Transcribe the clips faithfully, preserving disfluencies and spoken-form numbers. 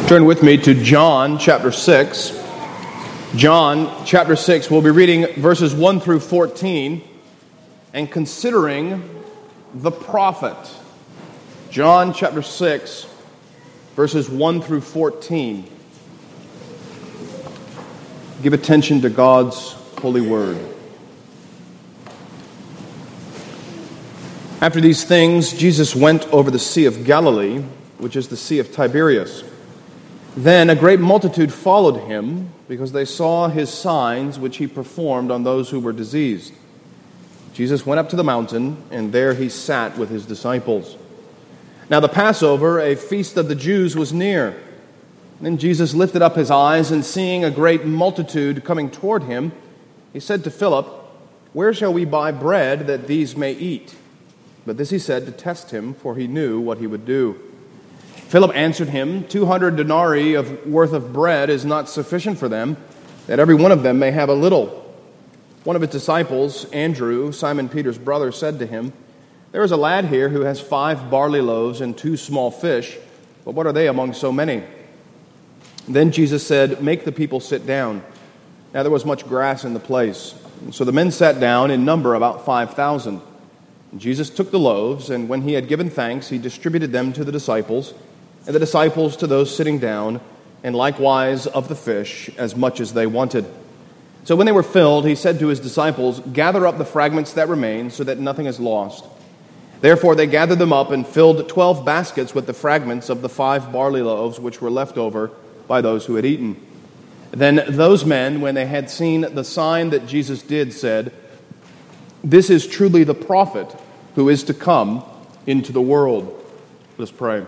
Turn with me to John chapter six. John chapter six, we'll be reading verses one through fourteen and considering the prophet. John chapter six, verses one through fourteen. Give attention to God's holy word. After these things, Jesus went over the Sea of Galilee, which is the Sea of Tiberias. Then a great multitude followed him, because they saw his signs which he performed on those who were diseased. Jesus went up to the mountain, and there he sat with his disciples. Now the Passover, a feast of the Jews, was near. Then Jesus lifted up his eyes, and seeing a great multitude coming toward him, he said to Philip, "Where shall we buy bread that these may eat?" But this he said to test him, for he knew what he would do. Philip answered him, Two hundred denarii of worth of bread is not sufficient for them, that every one of them may have a little. One of his disciples, Andrew, Simon Peter's brother, said to him, There is a lad here who has five barley loaves and two small fish, but what are they among so many? Then Jesus said, Make the people sit down. Now there was much grass in the place. And so the men sat down, in number about five thousand. Jesus took the loaves, and when he had given thanks, he distributed them to the disciples, and the disciples to those sitting down, and likewise of the fish, as much as they wanted. So when they were filled, he said to his disciples, Gather up the fragments that remain, so that nothing is lost. Therefore they gathered them up and filled twelve baskets with the fragments of the five barley loaves which were left over by those who had eaten. Then those men, when they had seen the sign that Jesus did, said, This is truly the prophet who is to come into the world. Let's pray.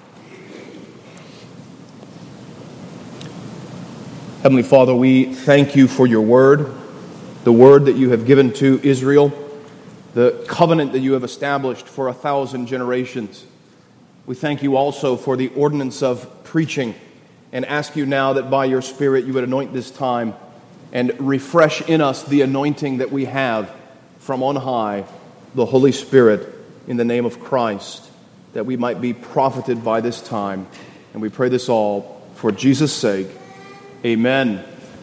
Heavenly Father, we thank you for your word, the word that you have given to Israel, the covenant that you have established for a thousand generations. We thank you also for the ordinance of preaching and ask you now that by your Spirit you would anoint this time and refresh in us the anointing that we have from on high, the Holy Spirit, in the name of Christ, that we might be profited by this time. And we pray this all for Jesus' sake. Amen.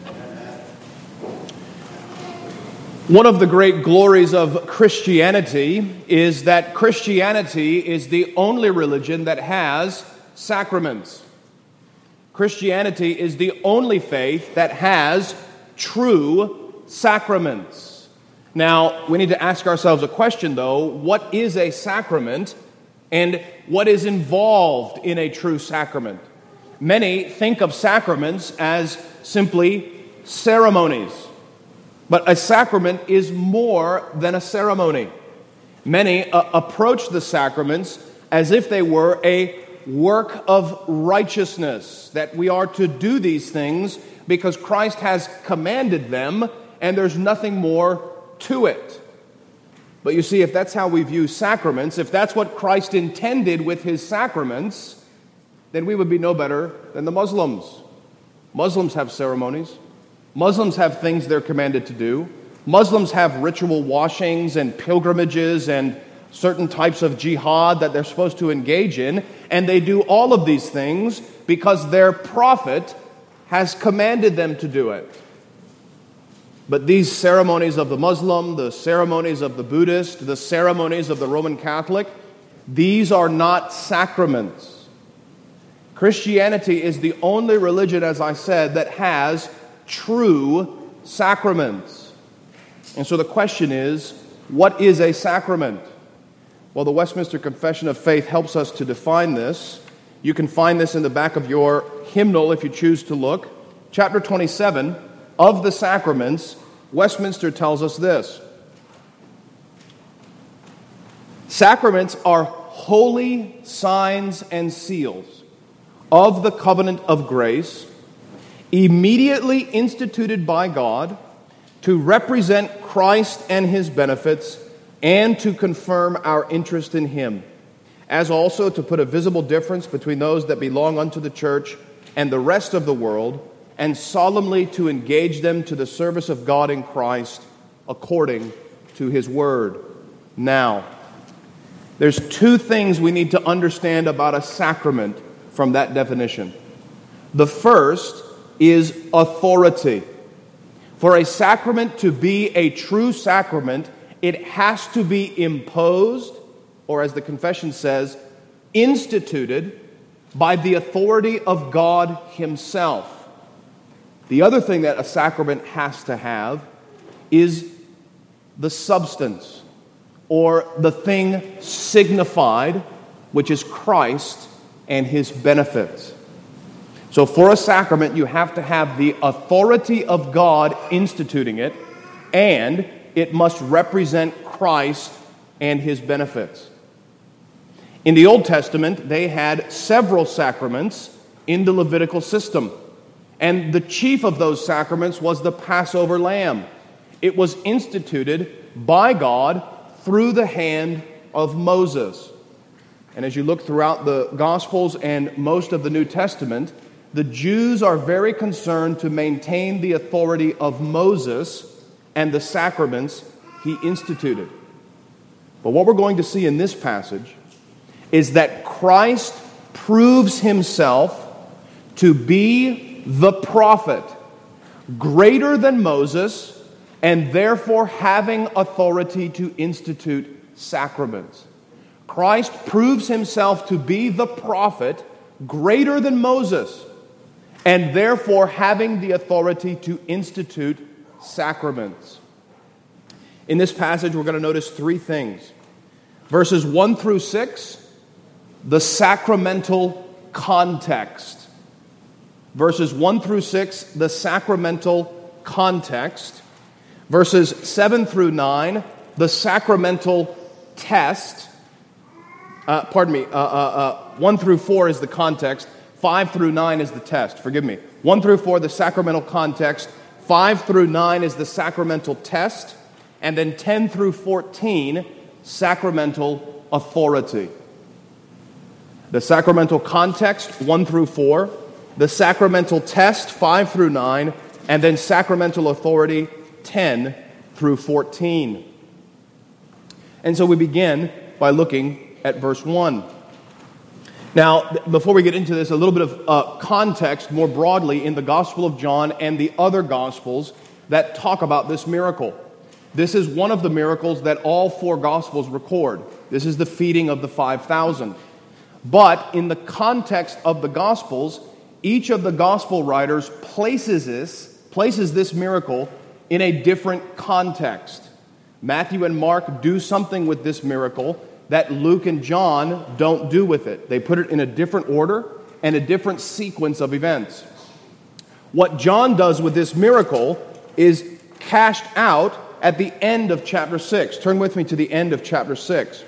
One of the great glories of Christianity is that Christianity is the only religion that has sacraments. Christianity is the only faith that has true sacraments. Now, we need to ask ourselves a question, though. What is a sacrament, and what is involved in a true sacrament? Many think of sacraments as simply ceremonies. But a sacrament is more than a ceremony. Many uh, approach the sacraments as if they were a work of righteousness, that we are to do these things because Christ has commanded them, and there's nothing more to it. But you see, if that's how we view sacraments, if that's what Christ intended with his sacraments, then we would be no better than the Muslims. Muslims have ceremonies. Muslims have things they're commanded to do. Muslims have ritual washings and pilgrimages and certain types of jihad that they're supposed to engage in, and they do all of these things because their prophet has commanded them to do it. But these ceremonies of the Muslim, the ceremonies of the Buddhist, the ceremonies of the Roman Catholic, these are not sacraments. Christianity is the only religion, as I said, that has true sacraments. And so the question is, what is a sacrament? Well, the Westminster Confession of Faith helps us to define this. You can find this in the back of your hymnal if you choose to look. Chapter twenty-seven of the Sacraments, Westminster tells us this. Sacraments are holy signs and seals of the covenant of grace, immediately instituted by God to represent Christ and his benefits and to confirm our interest in him, as also to put a visible difference between those that belong unto the church and the rest of the world, and solemnly to engage them to the service of God in Christ according to his word. Now, there's two things we need to understand about a sacrament from that definition. The first is authority. For a sacrament to be a true sacrament, it has to be imposed, or as the confession says, instituted by the authority of God Himself. The other thing that a sacrament has to have is the substance, or the thing signified, which is Christ and His benefits. So for a sacrament, you have to have the authority of God instituting it, and it must represent Christ and His benefits. In the Old Testament, they had several sacraments in the Levitical system, and the chief of those sacraments was the Passover lamb. It was instituted by God through the hand of Moses. And as you look throughout the Gospels and most of the New Testament, the Jews are very concerned to maintain the authority of Moses and the sacraments he instituted. But what we're going to see in this passage is that Christ proves Himself to be the prophet, greater than Moses, and therefore having authority to institute sacraments. Christ proves Himself to be the prophet, greater than Moses, and therefore having the authority to institute sacraments. In this passage, we're going to notice three things. Verses one through six, the sacramental context. Verses one through six, the sacramental context. Verses seven through nine, the sacramental test. Uh, pardon me, uh, uh, uh, one through four is the context. five through nine is the test. Forgive me. one through four, the sacramental context. five through nine is the sacramental test. And then ten through fourteen, sacramental authority. The sacramental context, one through four. The sacramental test, five through nine. And then sacramental authority, ten through fourteen. And so we begin by looking at verse one. Now, before we get into this, a little bit of uh, context more broadly in the Gospel of John and the other Gospels that talk about this miracle. This is one of the miracles that all four Gospels record. This is the feeding of the five thousand. But in the context of the Gospels, each of the Gospel writers places this, places this miracle in a different context. Matthew and Mark do something with this miracle that Luke and John don't do with it. They put it in a different order and a different sequence of events. What John does with this miracle is cashed out at the end of chapter six. Turn with me to the end of chapter six.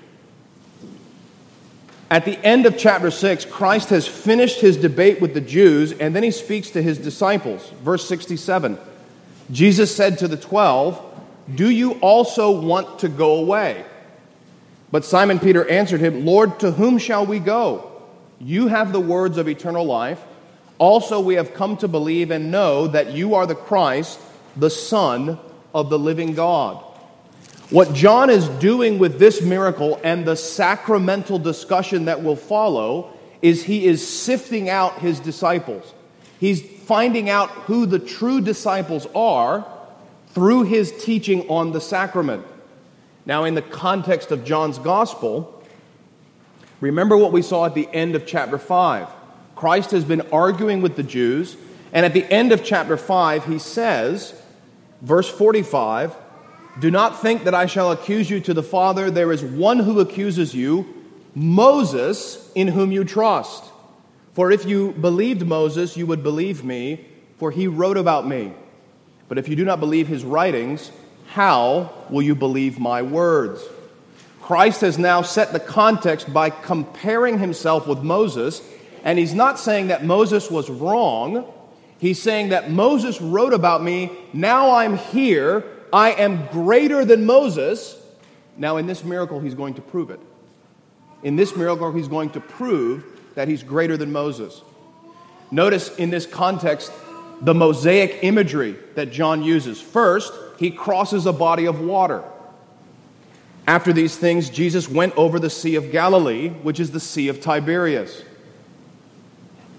At the end of chapter six, Christ has finished His debate with the Jews, and then He speaks to His disciples. Verse sixty-seven, Jesus said to the twelve, "Do you also want to go away?" But Simon Peter answered Him, "Lord, to whom shall we go? You have the words of eternal life. Also we have come to believe and know that You are the Christ, the Son of the living God." What John is doing with this miracle and the sacramental discussion that will follow is he is sifting out his disciples. He's finding out who the true disciples are through his teaching on the sacrament. Now, in the context of John's gospel, remember what we saw at the end of chapter five. Christ has been arguing with the Jews, and at the end of chapter five, he says, verse forty-five, "Do not think that I shall accuse you to the Father. There is one who accuses you, Moses, in whom you trust. For if you believed Moses, you would believe me, for he wrote about me. But if you do not believe his writings, how will you believe my words?" Christ has now set the context by comparing himself with Moses, and he's not saying that Moses was wrong. He's saying that Moses wrote about me. Now I'm here. I am greater than Moses. Now in this miracle, he's going to prove it. In this miracle, he's going to prove that he's greater than Moses. Notice in this context, the Mosaic imagery that John uses. First, he crosses a body of water. After these things, Jesus went over the Sea of Galilee, which is the Sea of Tiberias.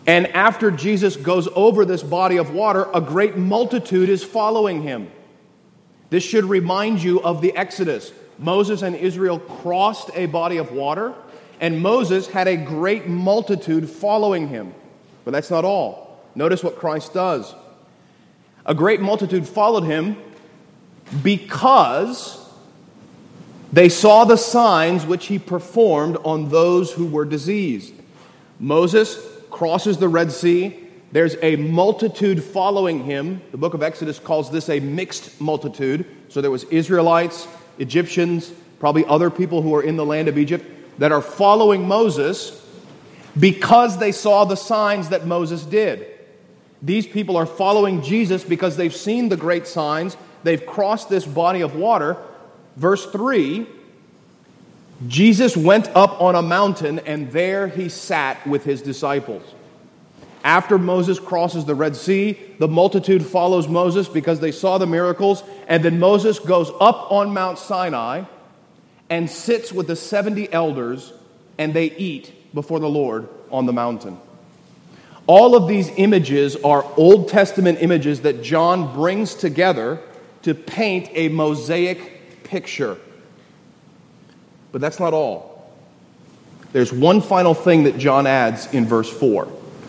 And after Jesus goes over this body of water, a great multitude is following him. This should remind you of the Exodus. Moses and Israel crossed a body of water, and Moses had a great multitude following him. But that's not all. Notice what Christ does. A great multitude followed him because they saw the signs which he performed on those who were diseased. Moses crosses the Red Sea. There's a multitude following him. The book of Exodus calls this a mixed multitude. So there was Israelites, Egyptians, probably other people who are in the land of Egypt that are following Moses because they saw the signs that Moses did. These people are following Jesus because they've seen the great signs. They've crossed this body of water. Verse three, Jesus went up on a mountain, and there he sat with his disciples. After Moses crosses the Red Sea, the multitude follows Moses because they saw the miracles, and then Moses goes up on Mount Sinai and sits with the seventy elders, and they eat before the Lord on the mountain. All of these images are Old Testament images that John brings together to paint a mosaic picture. But that's not all. There's one final thing that John adds in verse four.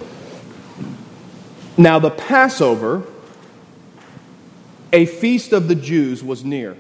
Now the Passover, a feast of the Jews, was near.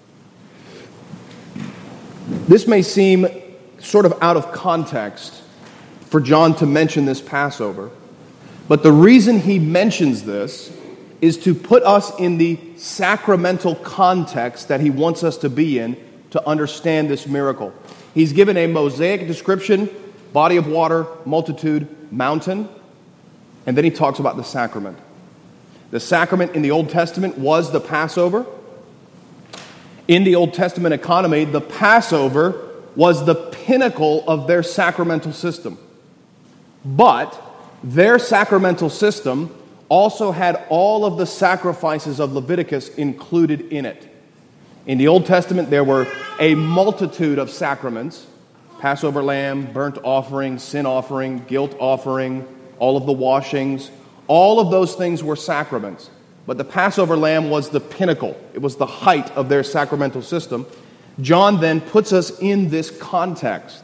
This may seem sort of out of context for John to mention this Passover, but the reason he mentions this is to put us in the sacramental context that he wants us to be in to understand this miracle. He's given a mosaic description, body of water, multitude, mountain, and then he talks about the sacrament. The sacrament in the Old Testament was the Passover. In the Old Testament economy, the Passover was the pinnacle of their sacramental system. But their sacramental system also had all of the sacrifices of Leviticus included in it. In the Old Testament, there were a multitude of sacraments: Passover lamb, burnt offering, sin offering, guilt offering, all of the washings. All of those things were sacraments. But the Passover lamb was the pinnacle. It was the height of their sacramental system. John then puts us in this context.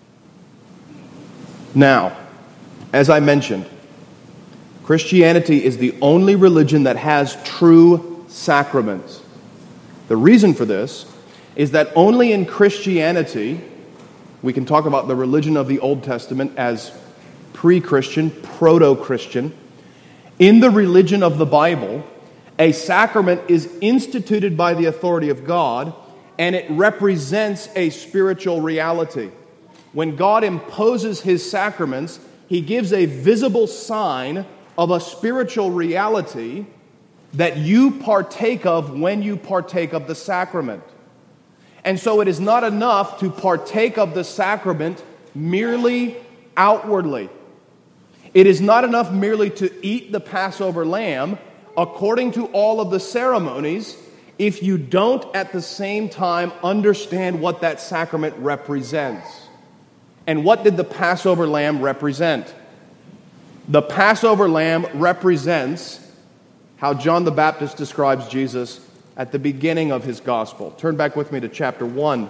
Now, as I mentioned, Christianity is the only religion that has true sacraments. The reason for this is that only in Christianity, we can talk about the religion of the Old Testament as pre-Christian, proto-Christian. In the religion of the Bible, a sacrament is instituted by the authority of God, and it represents a spiritual reality. When God imposes his sacraments, he gives a visible sign of a spiritual reality that you partake of when you partake of the sacrament. And so it is not enough to partake of the sacrament merely outwardly. It is not enough merely to eat the Passover lamb according to all of the ceremonies if you don't at the same time understand what that sacrament represents. And what did the Passover lamb represent? The Passover lamb represents how John the Baptist describes Jesus at the beginning of his gospel. Turn back with me to chapter one.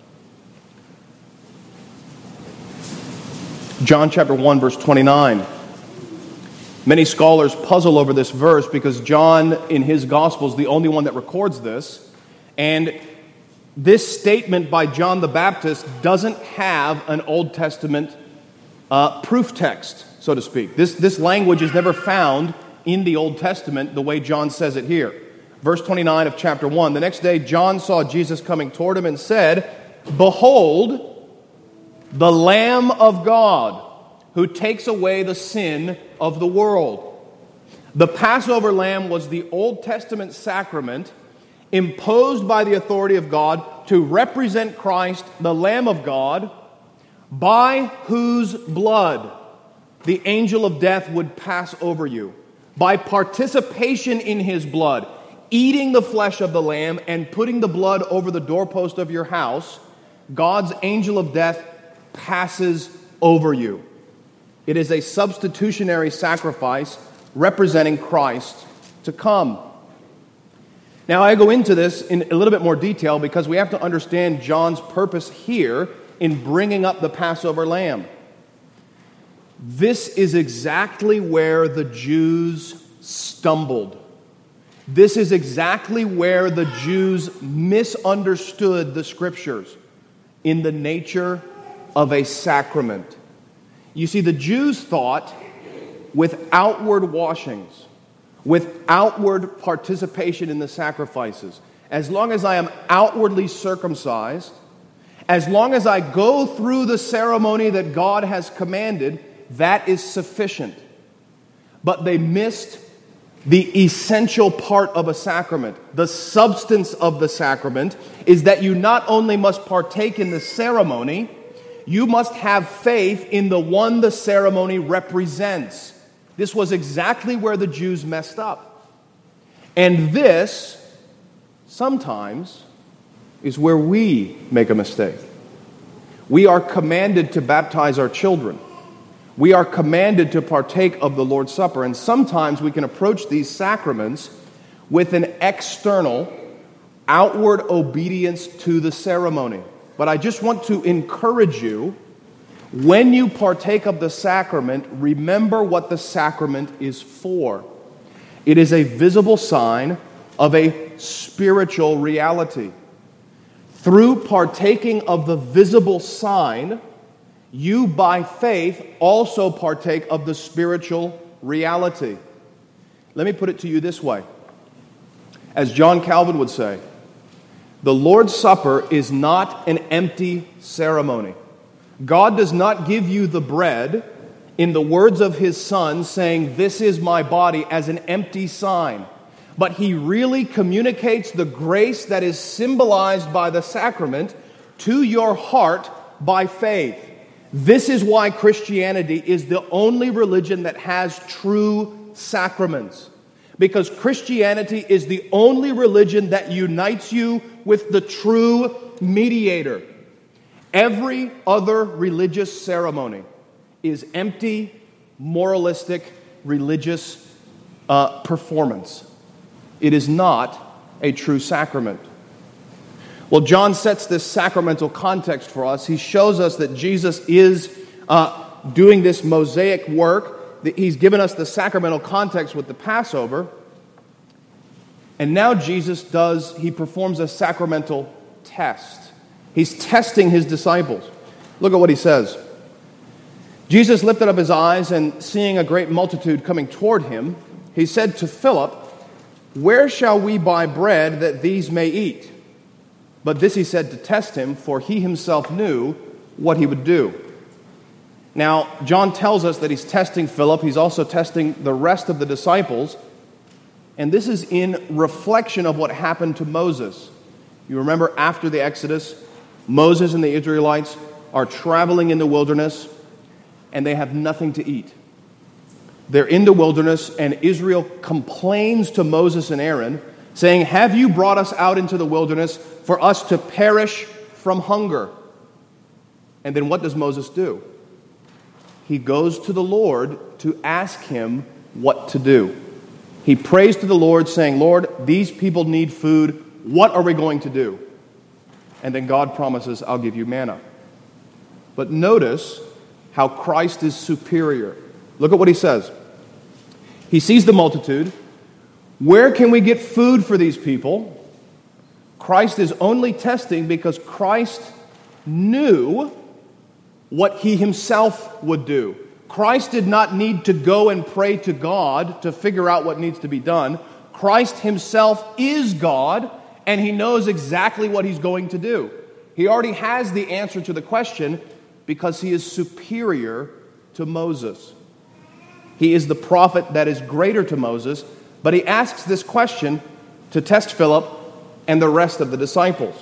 John chapter one, verse twenty-nine. Many scholars puzzle over this verse because John, in his gospel, is the only one that records this. And this statement by John the Baptist doesn't have an Old Testament uh, proof text, so to speak. This, this language is never found in the Old Testament the way John says it here. Verse twenty-nine of chapter one. The next day John saw Jesus coming toward him and said, "Behold, the Lamb of God, who takes away the sin of the world." The Passover lamb was the Old Testament sacrament imposed by the authority of God to represent Christ, the Lamb of God, by whose blood the angel of death would pass over you. By participation in his blood, eating the flesh of the lamb and putting the blood over the doorpost of your house, God's angel of death passes over you. It is a substitutionary sacrifice representing Christ to come. Now, I go into this in a little bit more detail because we have to understand John's purpose here in bringing up the Passover lamb. This is exactly where the Jews stumbled. This is exactly where the Jews misunderstood the Scriptures in the nature of a sacrament. You see, the Jews thought with outward washings, with outward participation in the sacrifices, as long as I am outwardly circumcised, as long as I go through the ceremony that God has commanded, that is sufficient. But they missed the essential part of a sacrament. The substance of the sacrament is that you not only must partake in the ceremony, you must have faith in the one the ceremony represents. This was exactly where the Jews messed up. And this, sometimes, is where we make a mistake. We are commanded to baptize our children. We are commanded to partake of the Lord's Supper. And sometimes we can approach these sacraments with an external, outward obedience to the ceremony. But I just want to encourage you, when you partake of the sacrament, remember what the sacrament is for. It is a visible sign of a spiritual reality. Through partaking of the visible sign, you by faith also partake of the spiritual reality. Let me put it to you this way. As John Calvin would say, the Lord's Supper is not an empty ceremony. God does not give you the bread in the words of His Son saying, "This is my body," as an empty sign. But He really communicates the grace that is symbolized by the sacrament to your heart by faith. This is why Christianity is the only religion that has true sacraments. Because Christianity is the only religion that unites you with the true mediator. Every other religious ceremony is empty, moralistic, religious uh, performance. It is not a true sacrament. Well, John sets this sacramental context for us. He shows us that Jesus is uh, doing this Mosaic work. He's given us the sacramental context with the Passover. And now Jesus does, he performs a sacramental test. He's testing his disciples. Look at what he says. Jesus lifted up his eyes, and seeing a great multitude coming toward him, he said to Philip, "Where shall we buy bread that these may eat?" But this he said to test him, for he himself knew what he would do. Now, John tells us that he's testing Philip. He's also testing the rest of the disciples. And this is in reflection of what happened to Moses. You remember after the Exodus, Moses and the Israelites are traveling in the wilderness, and they have nothing to eat. They're in the wilderness, and Israel complains to Moses and Aaron, saying, "Have you brought us out into the wilderness for us to perish from hunger?" And then what does Moses do? He goes to the Lord to ask him what to do. He prays to the Lord, saying, "Lord, these people need food. What are we going to do?" And then God promises, "I'll give you manna." But notice how Christ is superior. Look at what he says. He sees the multitude. Where can we get food for these people? Christ is only testing because Christ knew what he himself would do. Christ did not need to go and pray to God to figure out what needs to be done. Christ himself is God, and he knows exactly what he's going to do. He already has the answer to the question because he is superior to Moses. He is the prophet that is greater to Moses, but he asks this question to test Philip and the rest of the disciples.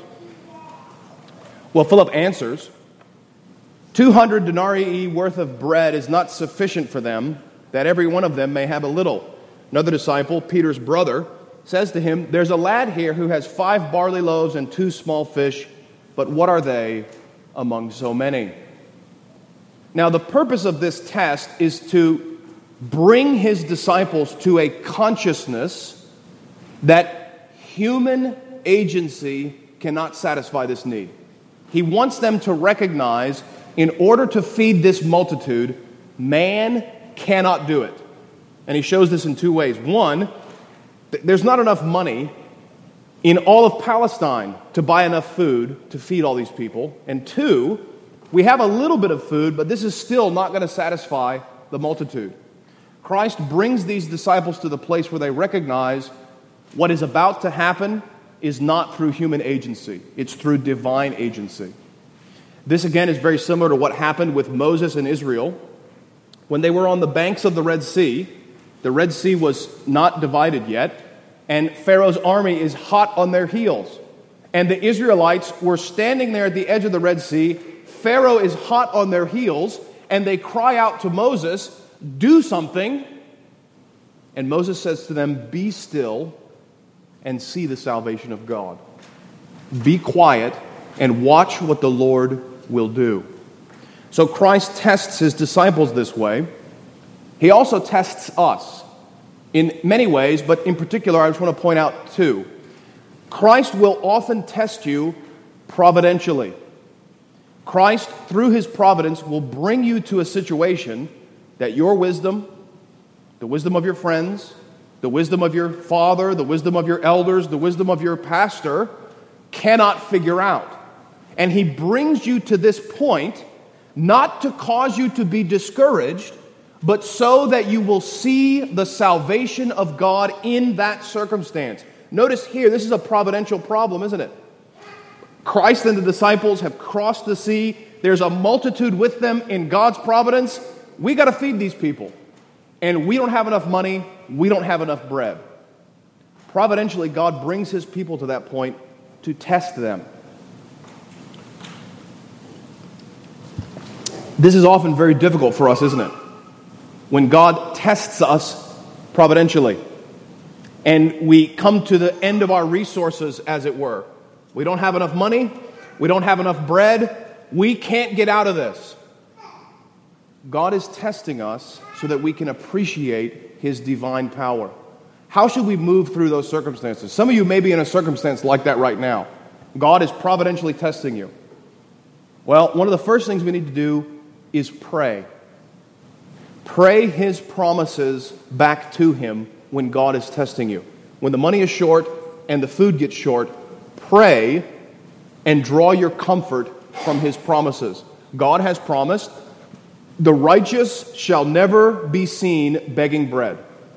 Well, Philip answers, two hundred denarii worth of bread is not sufficient for them, that every one of them may have a little. Another disciple, Peter's brother, says to him, "There's a lad here who has five barley loaves and two small fish, but what are they among so many?" Now, the purpose of this test is to bring his disciples to a consciousness that human agency cannot satisfy this need. He wants them to recognize, in order to feed this multitude, man cannot do it. And he shows this in two ways. One, th- there's not enough money in all of Palestine to buy enough food to feed all these people. And two, we have a little bit of food, but this is still not going to satisfy the multitude. Christ brings these disciples to the place where they recognize what is about to happen is not through human agency. It's through divine agency. This, again, is very similar to what happened with Moses and Israel. When they were on the banks of the Red Sea, the Red Sea was not divided yet, and Pharaoh's army is hot on their heels. And the Israelites were standing there at the edge of the Red Sea. Pharaoh is hot on their heels, and they cry out to Moses, "Do something." And Moses says to them, "Be still and see the salvation of God." Be quiet and watch what the Lord will do. So Christ tests his disciples this way. He also tests us in many ways, but in particular, I just want to point out two. Christ will often test you providentially. Christ, through his providence, will bring you to a situation that your wisdom, the wisdom of your friends, the wisdom of your father, the wisdom of your elders, the wisdom of your pastor cannot figure out. And he brings you to this point not to cause you to be discouraged, but so that you will see the salvation of God in that circumstance. Notice here, this is a providential problem, isn't it? Christ and the disciples have crossed the sea. There's a multitude with them in God's providence. We got to feed these people. And we don't have enough money. We don't have enough bread. Providentially, God brings his people to that point to test them. This is often very difficult for us, isn't it? When God tests us providentially, and we come to the end of our resources, as it were. We don't have enough money. We don't have enough bread. We can't get out of this. God is testing us so that we can appreciate his divine power. How should we move through those circumstances? Some of you may be in a circumstance like that right now. God is providentially testing you. Well, one of the first things we need to do is pray. Pray his promises back to him when God is testing you. When the money is short and the food gets short, pray and draw your comfort from his promises. God has promised, the righteous shall never be seen begging bread.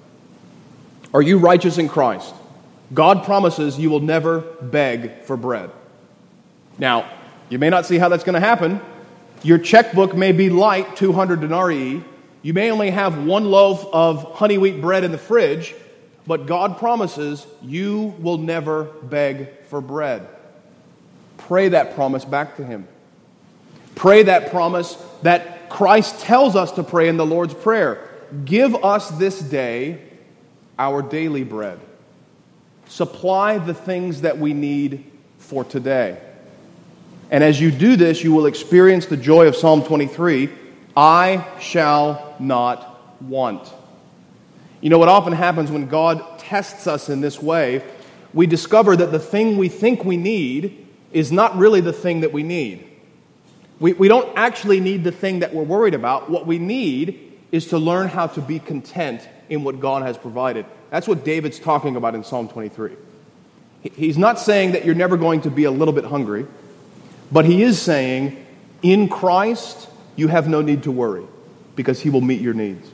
Are you righteous in Christ? God promises you will never beg for bread. Now, you may not see how that's going to happen. Your checkbook may be light, two hundred denarii. You may only have one loaf of honey wheat bread in the fridge, but God promises you will never beg for bread. Pray that promise back to him. Pray that promise that Christ tells us to pray in the Lord's Prayer. Give us this day our daily bread. Supply the things that we need for today. And as you do this, you will experience the joy of Psalm twenty-three, I shall not want. You know what often happens when God tests us in this way, we discover that the thing we think we need is not really the thing that we need. We, we don't actually need the thing that we're worried about. What we need is to learn how to be content in what God has provided. That's what David's talking about in Psalm twenty-three. He's not saying that you're never going to be a little bit hungry, but he is saying, in Christ, you have no need to worry, because he will meet your needs.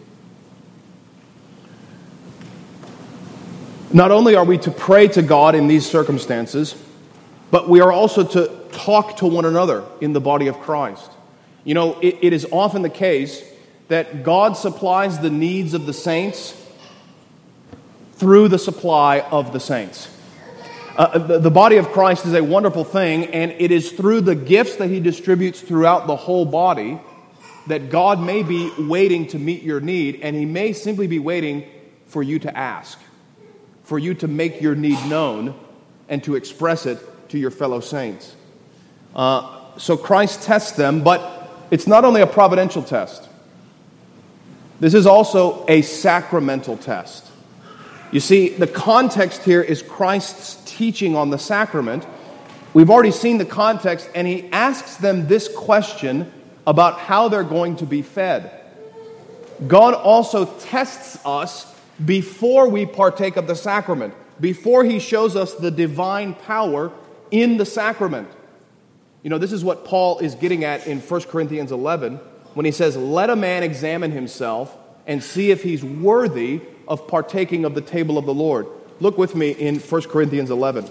Not only are we to pray to God in these circumstances, but we are also to talk to one another in the body of Christ. You know, it, it is often the case that God supplies the needs of the saints through the supply of the saints. Uh, the, the body of Christ is a wonderful thing, and it is through the gifts that he distributes throughout the whole body that God may be waiting to meet your need, and he may simply be waiting for you to ask, for you to make your need known and to express it to your fellow saints. Uh, so Christ tests them, but it's not only a providential test. This is also a sacramental test. You see, the context here is Christ's teaching on the sacrament. We've already seen the context, and he asks them this question about how they're going to be fed. God also tests us before we partake of the sacrament, before he shows us the divine power in the sacrament. You know, this is what Paul is getting at in First Corinthians eleven when he says, "Let a man examine himself and see if he's worthy of partaking of the table of the Lord." Look with me in First Corinthians eleven.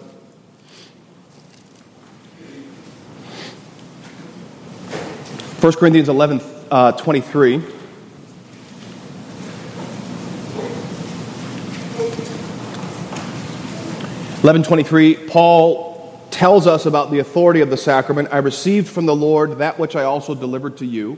First Corinthians eleven, uh, twenty-three. eleven twenty-three, Paul tells us about the authority of the sacrament. "I received from the Lord that which I also delivered to you."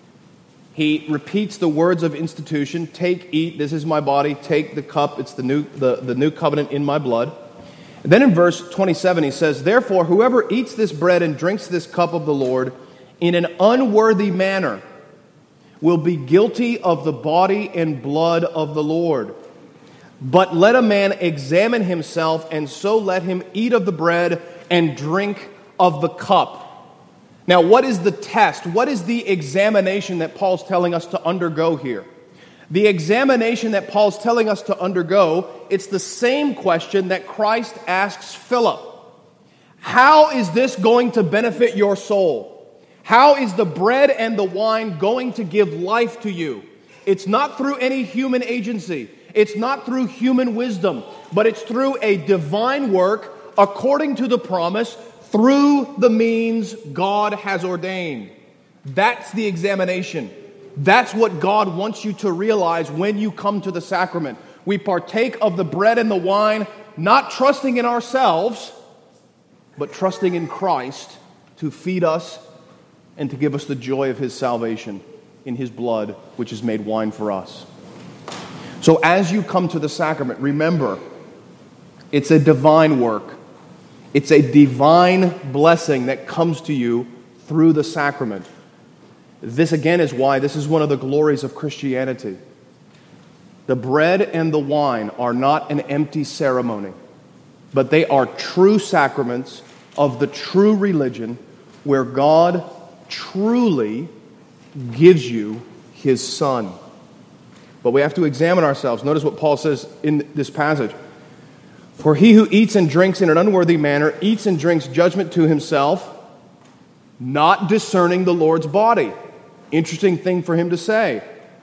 He repeats the words of institution: "Take, eat, this is my body. Take the cup, it's the new, the, the new covenant in my blood." And then in verse twenty-seven he says, "Therefore whoever eats this bread and drinks this cup of the Lord in an unworthy manner will be guilty of the body and blood of the Lord. But let a man examine himself, and so let him eat of the bread and drink of the cup." Now, what is the test? What is the examination that Paul's telling us to undergo here? The examination that Paul's telling us to undergo, it's the same question that Christ asks Philip. How is this going to benefit your soul? How is the bread and the wine going to give life to you? It's not through any human agency. It's not through human wisdom, but it's through a divine work according to the promise through the means God has ordained. That's the examination. That's what God wants you to realize when you come to the sacrament. We partake of the bread and the wine, not trusting in ourselves, but trusting in Christ to feed us and to give us the joy of his salvation in his blood, which is made wine for us. So as you come to the sacrament, remember, it's a divine work. It's a divine blessing that comes to you through the sacrament. This again is why this is one of the glories of Christianity. The bread and the wine are not an empty ceremony, but they are true sacraments of the true religion where God truly gives you his Son. But we have to examine ourselves. Notice what Paul says in this passage. "For he who eats and drinks in an unworthy manner eats and drinks judgment to himself, not discerning the Lord's body." Interesting thing for him to say.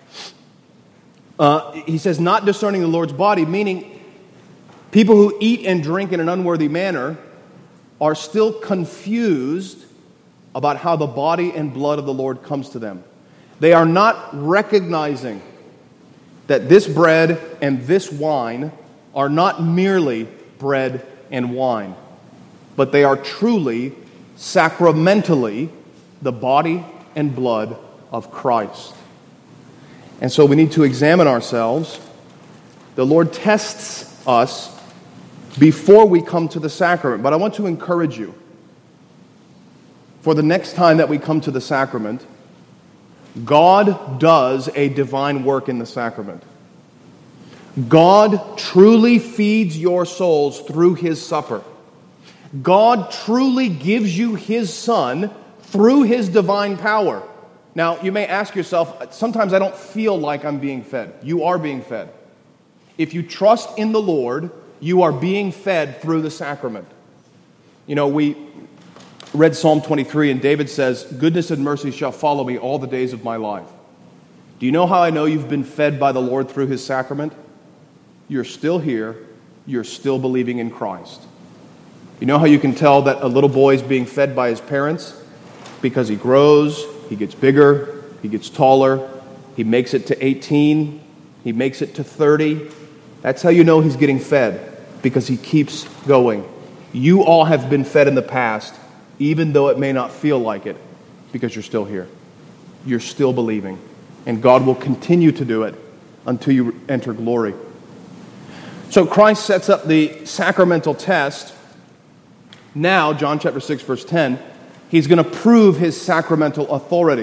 Uh, he says, not discerning the Lord's body, meaning people who eat and drink in an unworthy manner are still confused about how the body and blood of the Lord comes to them. They are not recognizing that this bread and this wine are not merely bread and wine, but they are truly, sacramentally, the body and blood of Christ. And so we need to examine ourselves. The Lord tests us before we come to the sacrament. But I want to encourage you, for the next time that we come to the sacrament, God does a divine work in the sacrament. God truly feeds your souls through his supper. God truly gives you his Son through his divine power. Now, you may ask yourself, sometimes I don't feel like I'm being fed. You are being fed. If you trust in the Lord, you are being fed through the sacrament. You know, we read Psalm twenty-three, and David says, "Goodness and mercy shall follow me all the days of my life." Do you know how I know you've been fed by the Lord through his sacrament? You're still here. You're still believing in Christ. You know how you can tell that a little boy is being fed by his parents? Because he grows, he gets bigger, he gets taller, he makes it to eighteen, he makes it to thirty. That's how you know he's getting fed, because he keeps going. You all have been fed in the past, even though it may not feel like it, because you're still here. You're still believing. And God will continue to do it until you enter glory. So Christ sets up the sacramental test. Now, John chapter six, verse ten, he's going to prove his sacramental authority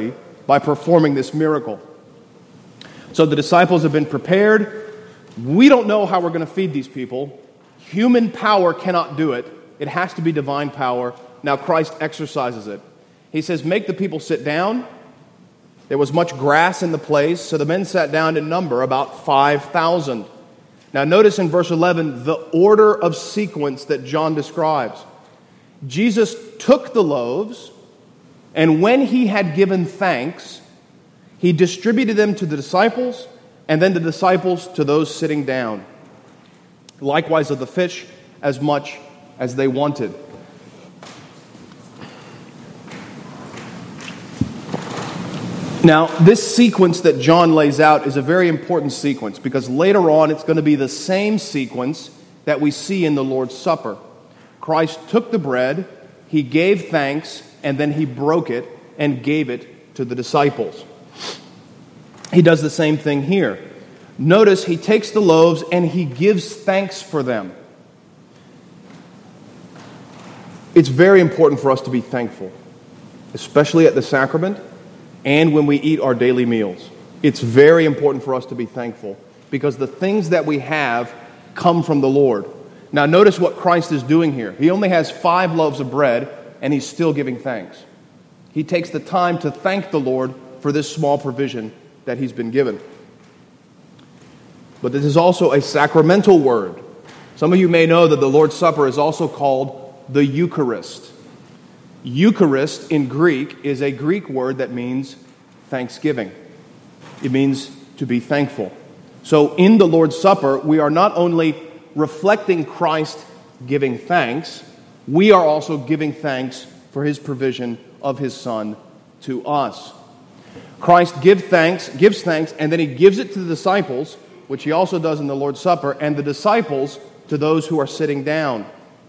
by performing this miracle. So the disciples have been prepared. We don't know how we're going to feed these people. Human power cannot do it. It has to be divine power. Now Christ exercises it. He says, make the people sit down. There was much grass in the place, so the men sat down in number, about five thousand. Now notice in verse eleven the order of sequence that John describes. Jesus took the loaves, and when he had given thanks, he distributed them to the disciples, and then the disciples to those sitting down. Likewise of the fish, as much as they wanted. Now, this sequence that John lays out is a very important sequence because later on it's going to be the same sequence that we see in the Lord's Supper. Christ took the bread, he gave thanks, and then he broke it and gave it to the disciples. He does the same thing here. Notice he takes the loaves and he gives thanks for them. It's very important for us to be thankful, especially at the sacrament and when we eat our daily meals. It's very important for us to be thankful because the things that we have come from the Lord. Now notice what Christ is doing here. He only has five loaves of bread and he's still giving thanks. He takes the time to thank the Lord for this small provision that he's been given. But this is also a sacramental word. Some of you may know that the Lord's Supper is also called the Eucharist. Eucharist in Greek is a Greek word that means thanksgiving. It means to be thankful. So in the Lord's Supper, we are not only reflecting Christ giving thanks, we are also giving thanks for his provision of his Son to us. Christ give thanks, gives thanks, and then he gives it to the disciples, which he also does in the Lord's Supper, and the disciples to those who are sitting down.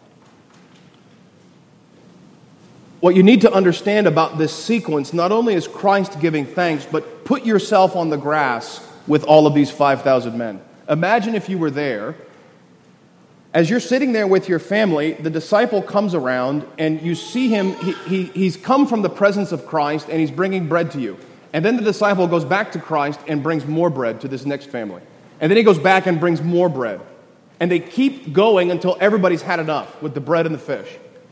What you need to understand about this sequence, not only is Christ giving thanks, but put yourself on the grass with all of these five thousand men. Imagine if you were there. As you're sitting there with your family, the disciple comes around and you see him, he, he, he's come from the presence of Christ and he's bringing bread to you. And then the disciple goes back to Christ and brings more bread to this next family. And then he goes back and brings more bread. And they keep going until everybody's had enough with the bread and the fish.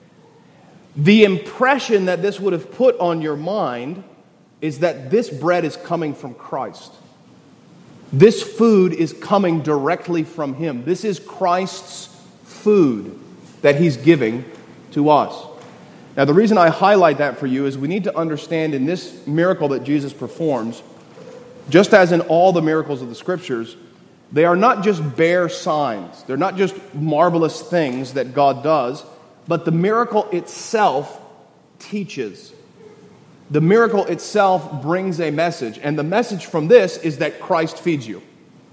The impression that this would have put on your mind is that this bread is coming from Christ. This food is coming directly from him. This is Christ's food that he's giving to us. Now, the reason I highlight that for you is we need to understand in this miracle that Jesus performs, just as in all the miracles of the Scriptures, they are not just bare signs. They're not just marvelous things that God does, but the miracle itself teaches. The miracle itself brings a message, and the message from this is that Christ feeds you.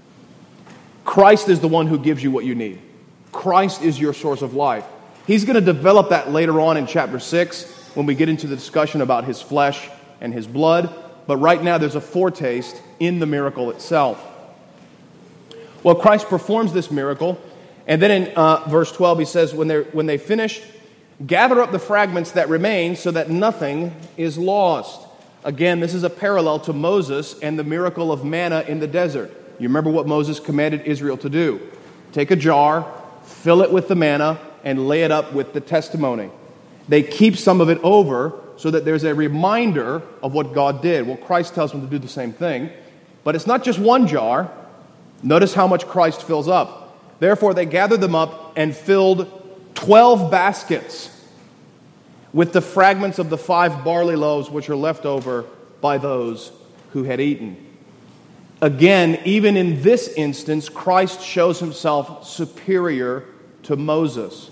Christ is the one who gives you what you need. Christ is your source of life. He's going to develop that later on in chapter six when we get into the discussion about his flesh and his blood, but right now there's a foretaste in the miracle itself. Well, Christ performs this miracle, and then in uh, verse twelve he says, when, when they finish, gather up the fragments that remain so that nothing is lost. Again, this is a parallel to Moses and the miracle of manna in the desert. You remember what Moses commanded Israel to do. Take a jar, fill it with the manna, and lay it up with the testimony. They keep some of it over so that there's a reminder of what God did. Well, Christ tells them to do the same thing. But it's not just one jar. Notice how much Christ fills up. Therefore, they gathered them up and filled twelve baskets with the fragments of the five barley loaves which are left over by those who had eaten. Again, even in this instance, Christ shows himself superior to Moses.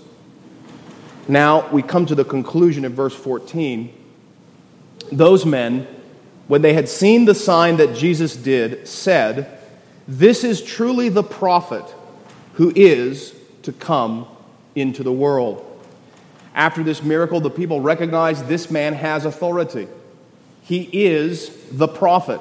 Now, we come to the conclusion in verse fourteen. Those men, when they had seen the sign that Jesus did, said, "This is truly the prophet who is to come into the world." After this miracle, the people recognize this man has authority. He is the prophet.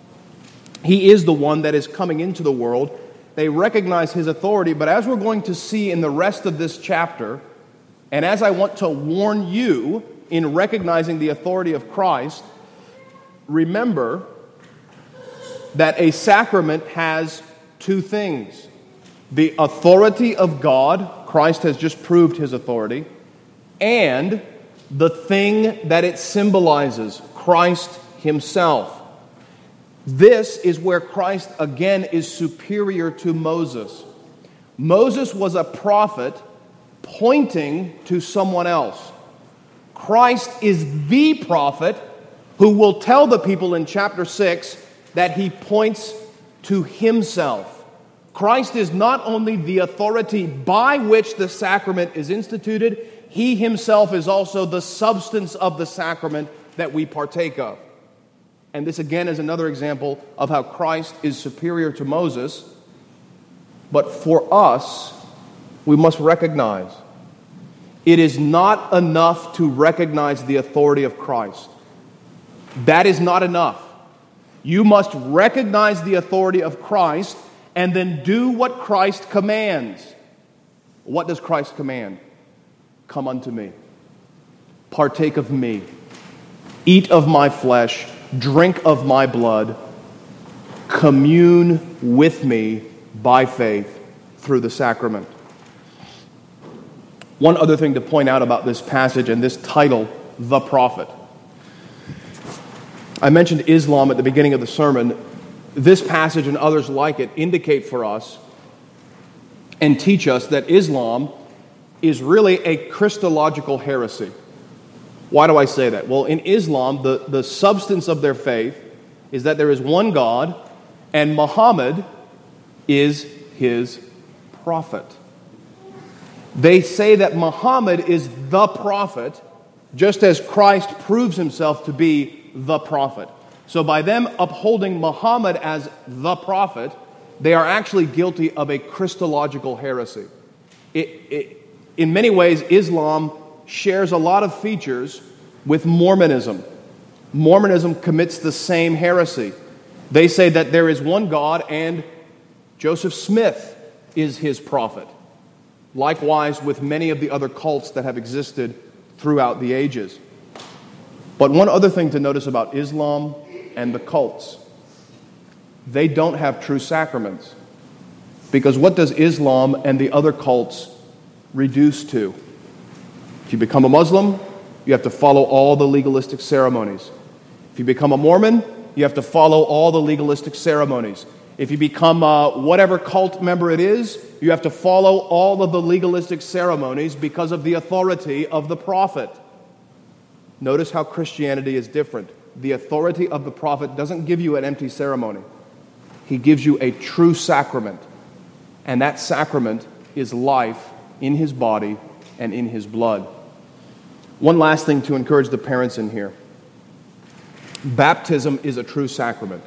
He is the one that is coming into the world. They recognize his authority, but as we're going to see in the rest of this chapter, and as I want to warn you in recognizing the authority of Christ, remember that a sacrament has two things. The authority of God, Christ has just proved his authority, and the thing that it symbolizes, Christ himself. This is where Christ again is superior to Moses. Moses was a prophet pointing to someone else. Christ is the prophet who will tell the people in chapter six that he points to himself. Christ is not only the authority by which the sacrament is instituted, he himself is also the substance of the sacrament that we partake of. And this again is another example of how Christ is superior to Moses. But for us, we must recognize it is not enough to recognize the authority of Christ. That is not enough. You must recognize the authority of Christ and then do what Christ commands. What does Christ command? Come unto me. Partake of me. Eat of my flesh. Drink of my blood. Commune with me by faith through the sacrament. One other thing to point out about this passage and this title, The Prophet. I mentioned Islam at the beginning of the sermon. This passage and others like it indicate for us and teach us that Islam is really a Christological heresy. Why do I say that? Well, in Islam, the, the substance of their faith is that there is one God and Muhammad is his prophet. They say that Muhammad is the prophet, just as Christ proves himself to be the prophet. So by them upholding Muhammad as the prophet, they are actually guilty of a Christological heresy. It, it, in many ways, Islam shares a lot of features with Mormonism. Mormonism commits the same heresy. They say that there is one God and Joseph Smith is his prophet. Likewise with many of the other cults that have existed throughout the ages. But one other thing to notice about Islam and the cults, they don't have true sacraments. Because what does Islam and the other cults reduce to? If you become a Muslim, you have to follow all the legalistic ceremonies. If you become a Mormon, you have to follow all the legalistic ceremonies. If you become a whatever cult member it is, you have to follow all of the legalistic ceremonies because of the authority of the prophet. Notice how Christianity is different. The authority of the prophet doesn't give you an empty ceremony. He gives you a true sacrament. And that sacrament is life in his body and in his blood. One last thing to encourage the parents in here. Baptism is a true sacrament.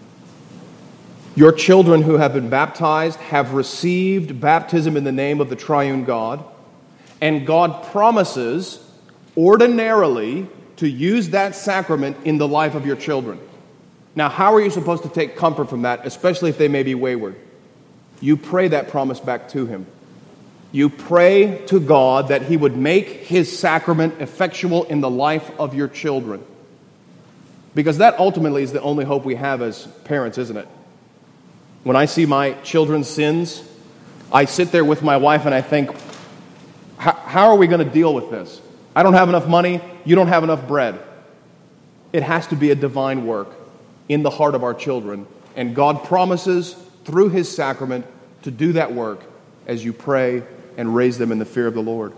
Your children who have been baptized have received baptism in the name of the triune God, and God promises ordinarily to use that sacrament in the life of your children. Now, how are you supposed to take comfort from that, especially if they may be wayward? You pray that promise back to him. You pray to God that he would make his sacrament effectual in the life of your children. Because that ultimately is the only hope we have as parents, isn't it? When I see my children's sins, I sit there with my wife and I think, how are we going to deal with this? I don't have enough money. You don't have enough bread. It has to be a divine work in the heart of our children. And God promises through his sacrament to do that work as you pray and raise them in the fear of the Lord.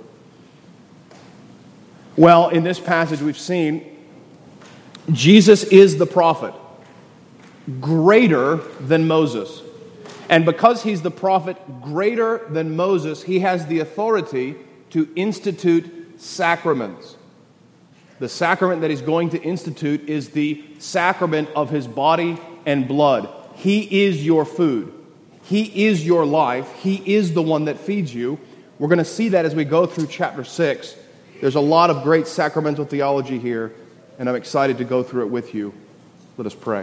Well, in this passage we've seen, Jesus is the prophet, greater than Moses. And because he's the prophet greater than Moses, he has the authority to institute sacraments. The sacrament that he's going to institute is the sacrament of his body and blood. He is your food. He is your life. He is the one that feeds you. We're going to see that as we go through chapter six. There's a lot of great sacramental theology here, and I'm excited to go through it with you. Let us pray.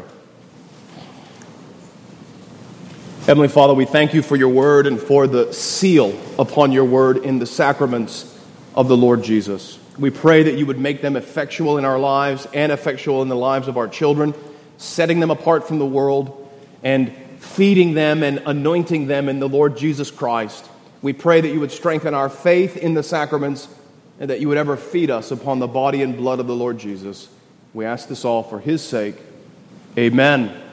Heavenly Father, we thank you for your word and for the seal upon your word in the sacraments of the Lord Jesus. We pray that you would make them effectual in our lives and effectual in the lives of our children, setting them apart from the world and feeding them and anointing them in the Lord Jesus Christ. We pray that you would strengthen our faith in the sacraments and that you would ever feed us upon the body and blood of the Lord Jesus. We ask this all for his sake. Amen.